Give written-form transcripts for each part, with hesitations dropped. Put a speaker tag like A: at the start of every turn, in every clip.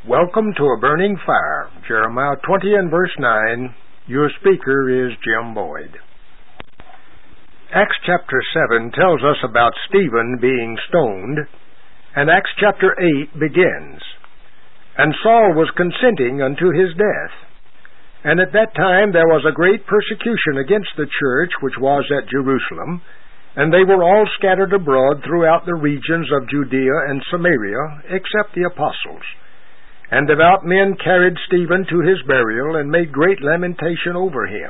A: Welcome to a burning fire. Jeremiah 20 and verse 9. Your speaker is Jim Boyd. Acts chapter 7 tells us about Stephen being stoned, and Acts chapter 8 begins. And Saul was consenting unto his death. And at that time there was a great persecution against the church which was at Jerusalem, and they were all scattered abroad throughout the regions of Judea and Samaria, except the apostles. And devout men carried Stephen to his burial, and made great lamentation over him.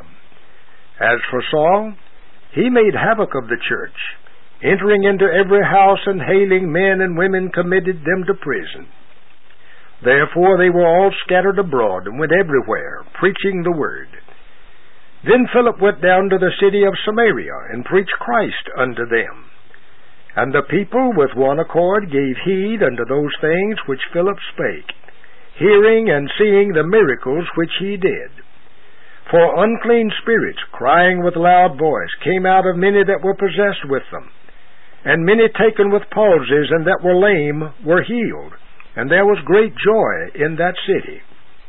A: As for Saul, he made havoc of the church, entering into every house and hailing men and women, committed them to prison. Therefore they were all scattered abroad, and went everywhere, preaching the word. Then Philip went down to the city of Samaria, and preached Christ unto them. And the people with one accord gave heed unto those things which Philip spake, hearing and seeing the miracles which he did. For unclean spirits, crying with loud voice, came out of many that were possessed with them. And many taken with palsies and that were lame were healed, and there was great joy in that city.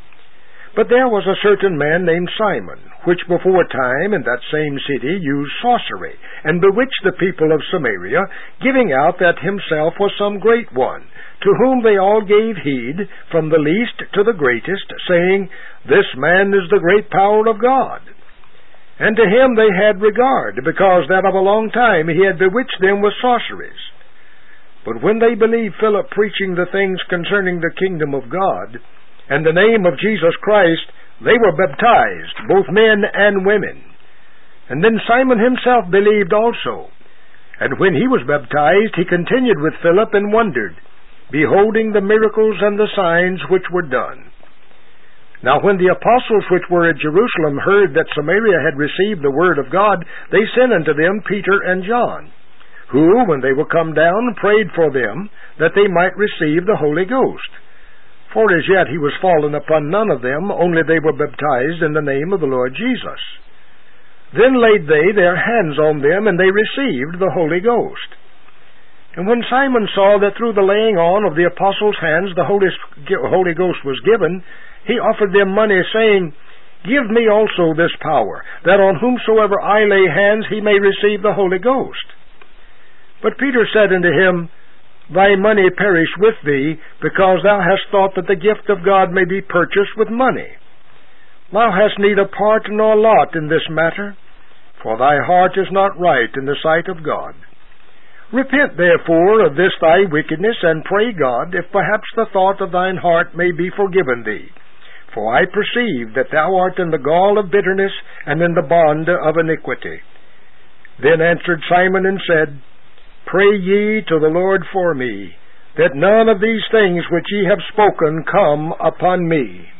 A: But there was a certain man named Simon, which before time in that same city used sorcery, and bewitched the people of Samaria, giving out that himself was some great one, to whom they all gave heed, from the least to the greatest, saying, This man is the great power of God. And to him they had regard, because that of a long time he had bewitched them with sorceries. But when they believed Philip preaching the things concerning the kingdom of God, and the name of Jesus Christ, they were baptized, both men and women. And then Simon himself believed also. And when he was baptized, he continued with Philip, and wondered, beholding the miracles and the signs which were done. Now when the apostles which were at Jerusalem heard that Samaria had received the word of God, they sent unto them Peter and John, who, when they were come down, prayed for them, that they might receive the Holy Ghost. For as yet he was fallen upon none of them, only they were baptized in the name of the Lord Jesus. Then laid they their hands on them, and they received the Holy Ghost. And when Simon saw that through the laying on of the apostles' hands the Holy Ghost was given, he offered them money, saying, Give me also this power, that on whomsoever I lay hands he may receive the Holy Ghost. But Peter said unto him, Thy money perish with thee, because thou hast thought that the gift of God may be purchased with money. Thou hast neither part nor lot in this matter, for thy heart is not right in the sight of God. Repent therefore of this thy wickedness, and pray God, if perhaps the thought of thine heart may be forgiven thee. For I perceive that thou art in the gall of bitterness, and in the bond of iniquity. Then answered Simon and said, Pray ye to the Lord for me, that none of these things which ye have spoken come upon me.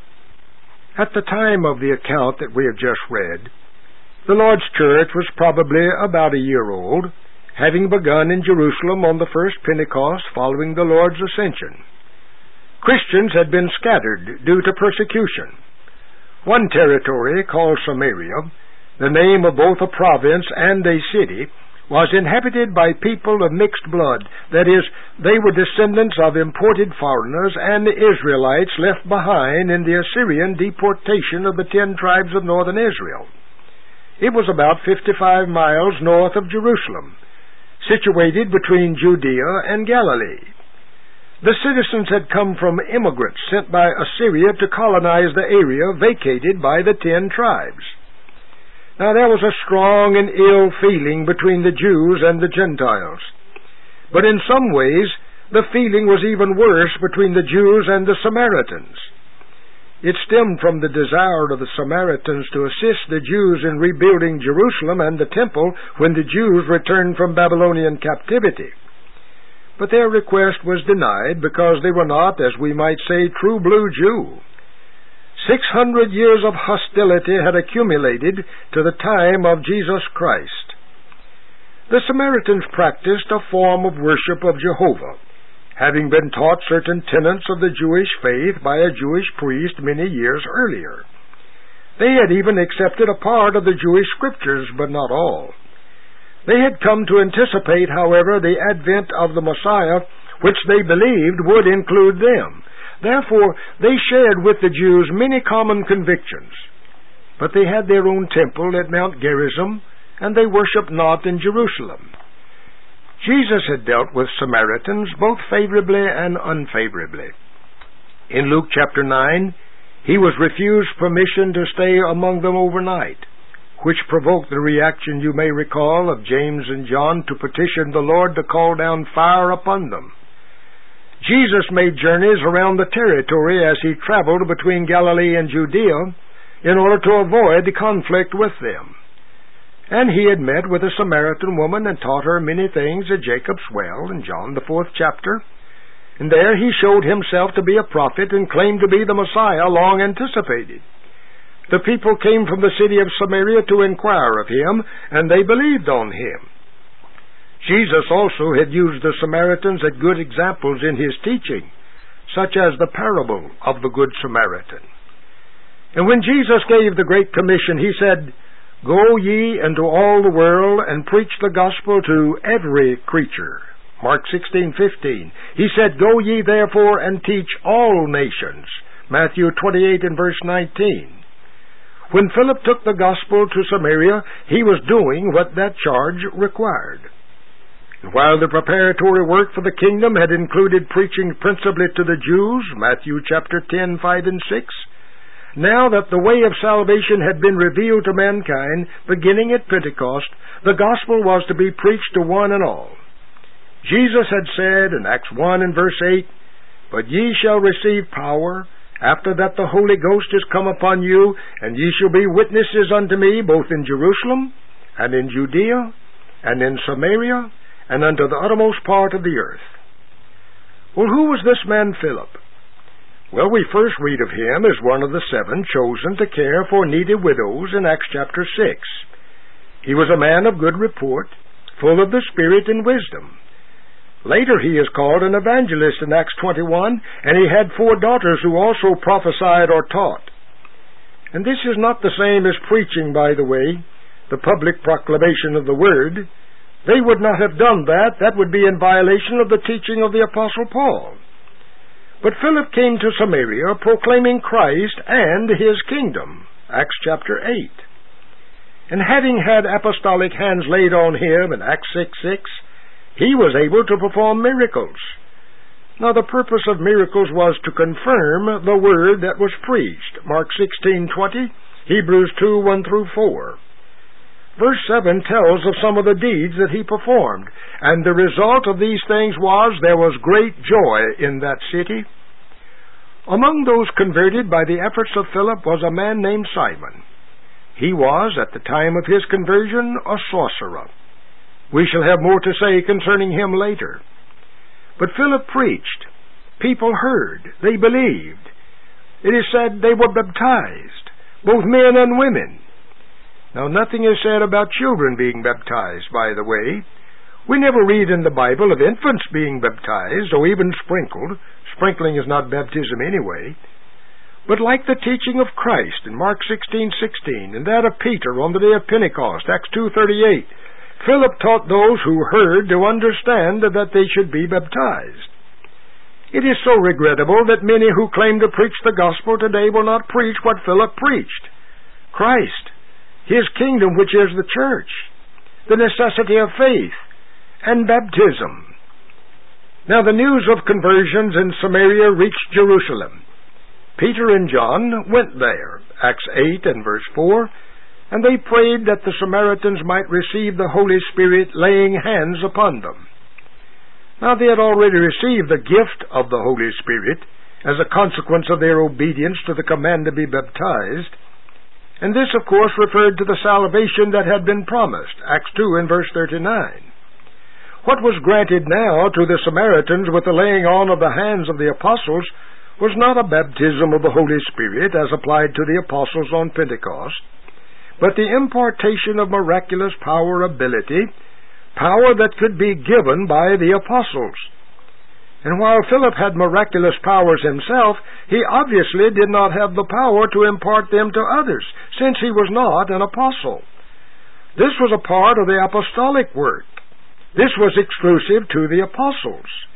A: At the time of the account that we have just read, the Lord's church was probably about a year old, having begun in Jerusalem on the first Pentecost following the Lord's ascension. Christians had been scattered due to persecution. One territory, called Samaria, the name of both a province and a city, was inhabited by people of mixed blood. That is, they were descendants of imported foreigners and the Israelites left behind in the Assyrian deportation of the 10 tribes of northern Israel. It was about 55 miles north of Jerusalem, situated between Judea and Galilee. The citizens had come from immigrants sent by Assyria to colonize the area vacated by the 10 tribes. Now there was a strong and ill feeling between the Jews and the Gentiles. But in some ways, the feeling was even worse between the Jews and the Samaritans. It stemmed from the desire of the Samaritans to assist the Jews in rebuilding Jerusalem and the temple when the Jews returned from Babylonian captivity. But their request was denied because they were not, as we might say, true blue Jew. 600 years of hostility had accumulated to the time of Jesus Christ. The Samaritans practiced a form of worship of Jehovah, having been taught certain tenets of the Jewish faith by a Jewish priest many years earlier. They had even accepted a part of the Jewish scriptures, but not all. They had come to anticipate, however, the advent of the Messiah, which they believed would include them. Therefore they shared with the Jews many common convictions. But they had their own temple at Mount Gerizim, and they worshipped not in Jerusalem. Jesus had dealt with Samaritans both favorably and unfavorably. In Luke chapter 9, he was refused permission to stay among them overnight, which provoked the reaction, you may recall, of James and John to petition the Lord to call down fire upon them. Jesus made journeys around the territory as he traveled between Galilee and Judea in order to avoid the conflict with them. And he had met with a Samaritan woman and taught her many things at Jacob's well in John the 4th chapter. And there he showed himself to be a prophet and claimed to be the Messiah long anticipated. The people came from the city of Samaria to inquire of him, and they believed on him. Jesus also had used the Samaritans as good examples in his teaching, such as the parable of the Good Samaritan. And when Jesus gave the Great Commission, he said, "Go ye into all the world and preach the gospel to every creature." Mark 16:15. He said, "Go ye therefore and teach all nations." Matthew 28 and verse 19. When Philip took the gospel to Samaria, he was doing what that charge required. And while the preparatory work for the kingdom had included preaching principally to the Jews, Matthew chapter 10, 5 and 6, now that the way of salvation had been revealed to mankind, beginning at Pentecost, the gospel was to be preached to one and all. Jesus had said in Acts 1 and verse 8, "But ye shall receive power, after that the Holy Ghost is come upon you, and ye shall be witnesses unto me, both in Jerusalem, and in Judea, and in Samaria, and unto the uttermost part of the earth." Well, who was this man Philip? Well, we first read of him as one of the 7 chosen to care for needy widows in Acts chapter 6. He was a man of good report, full of the Spirit and wisdom. Later he is called an evangelist in Acts 21, and he had 4 daughters who also prophesied or taught. And this is not the same as preaching, by the way, the public proclamation of the Word. They would not have done that. That would be in violation of the teaching of the Apostle Paul. But Philip came to Samaria proclaiming Christ and his kingdom, Acts chapter 8. And having had apostolic hands laid on him in Acts 6:6, he was able to perform miracles. Now the purpose of miracles was to confirm the word that was preached, Mark 16:20, Hebrews 2:1 through 4. Verse 7 tells of some of the deeds that he performed, and the result of these things was there was great joy in that city. Among those converted by the efforts of Philip was a man named Simon. He was, at the time of his conversion, a sorcerer. We shall have more to say concerning him later. But Philip preached. People heard. They believed. It is said they were baptized, both men and women. Now, nothing is said about children being baptized, by the way. We never read in the Bible of infants being baptized, or even sprinkled. Sprinkling is not baptism anyway. But like the teaching of Christ in Mark 16:16, and that of Peter on the day of Pentecost, Acts 2:38, Philip taught those who heard to understand that they should be baptized. It is so regrettable that many who claim to preach the gospel today will not preach what Philip preached: Christ, his kingdom, which is the church, the necessity of faith, and baptism. Now the news of conversions in Samaria reached Jerusalem. Peter and John went there, Acts 8 and verse 4, and they prayed that the Samaritans might receive the Holy Spirit, laying hands upon them. Now they had already received the gift of the Holy Spirit as a consequence of their obedience to the command to be baptized, and this, of course, referred to the salvation that had been promised, Acts 2 and verse 39. What was granted now to the Samaritans with the laying on of the hands of the apostles was not a baptism of the Holy Spirit as applied to the apostles on Pentecost, but the impartation of miraculous power, ability, power that could be given by the apostles. And while Philip had miraculous powers himself, he obviously did not have the power to impart them to others, since he was not an apostle. This was a part of the apostolic work. This was exclusive to the apostles.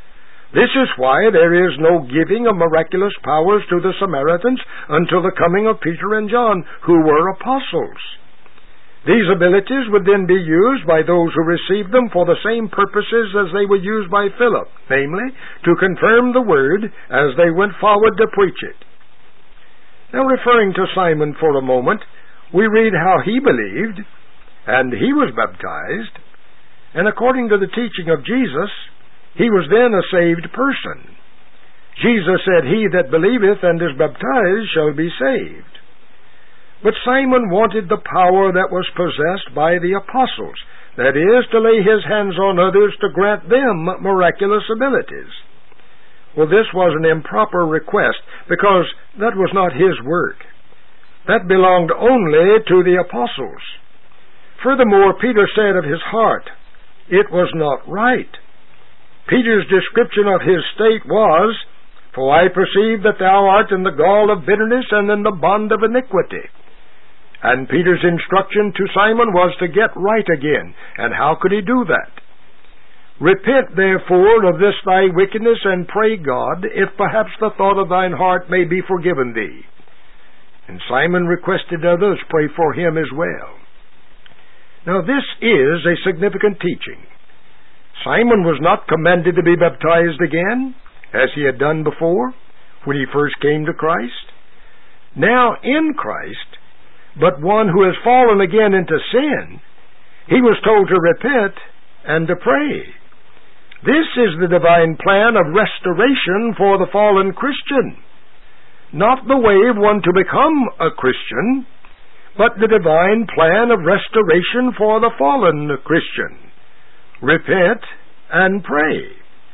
A: This is why there is no giving of miraculous powers to the Samaritans until the coming of Peter and John, who were apostles. These abilities would then be used by those who received them for the same purposes as they were used by Philip, namely, to confirm the word as they went forward to preach it. Now, referring to Simon for a moment, we read how he believed, and he was baptized, and according to the teaching of Jesus, he was then a saved person. Jesus said, "He that believeth and is baptized shall be saved." But Simon wanted the power that was possessed by the apostles, that is, to lay his hands on others to grant them miraculous abilities. Well, this was an improper request, because that was not his work. That belonged only to the apostles. Furthermore, Peter said of his heart, it was not right. Peter's description of his state was, "For I perceive that thou art in the gall of bitterness and in the bond of iniquity." And Peter's instruction to Simon was to get right again. And how could he do that? "Repent, therefore, of this thy wickedness, and pray God, if perhaps the thought of thine heart may be forgiven thee." And Simon requested others pray for him as well. Now, this is a significant teaching. Simon was not commanded to be baptized again, as he had done before, when he first came to Christ. Now, in Christ, but one who has fallen again into sin, he was told to repent and to pray. This is the divine plan of restoration for the fallen Christian. Not the way of one to become a Christian, but the divine plan of restoration for the fallen Christian. Repent and pray.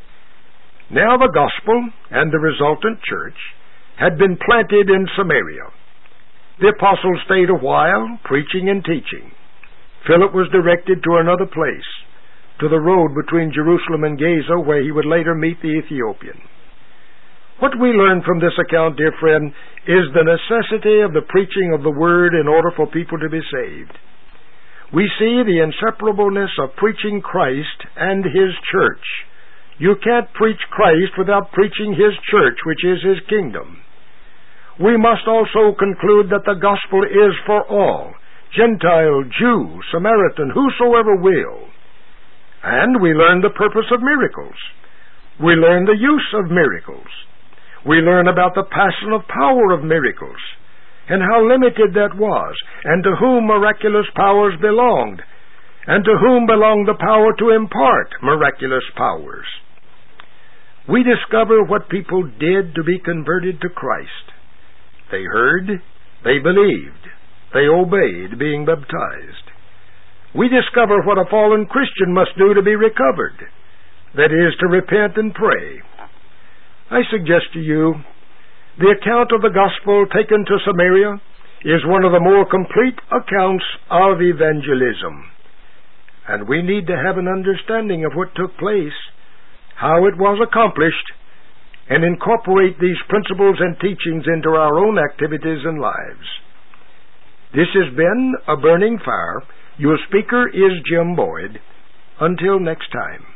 A: Now the gospel and the resultant church had been planted in Samaria. The apostles stayed a while, preaching and teaching. Philip was directed to another place, to the road between Jerusalem and Gaza, where he would later meet the Ethiopian. What we learn from this account, dear friend, is the necessity of the preaching of the Word in order for people to be saved. We see the inseparableness of preaching Christ and His church. You can't preach Christ without preaching His church, which is His kingdom. We must also conclude that the gospel is for all, Gentile, Jew, Samaritan, whosoever will. And we learn the purpose of miracles. We learn the use of miracles. We learn about the passion of power of miracles, and how limited that was, and to whom miraculous powers belonged, and to whom belonged the power to impart miraculous powers. We discover what people did to be converted to Christ. They heard, they believed, they obeyed being baptized. We discover what a fallen Christian must do to be recovered, that is, to repent and pray. I suggest to you, the account of the gospel taken to Samaria is one of the more complete accounts of evangelism. And we need to have an understanding of what took place, how it was accomplished, and incorporate these principles and teachings into our own activities and lives. This has been A Burning Fire. Your speaker is Jim Boyd. Until next time.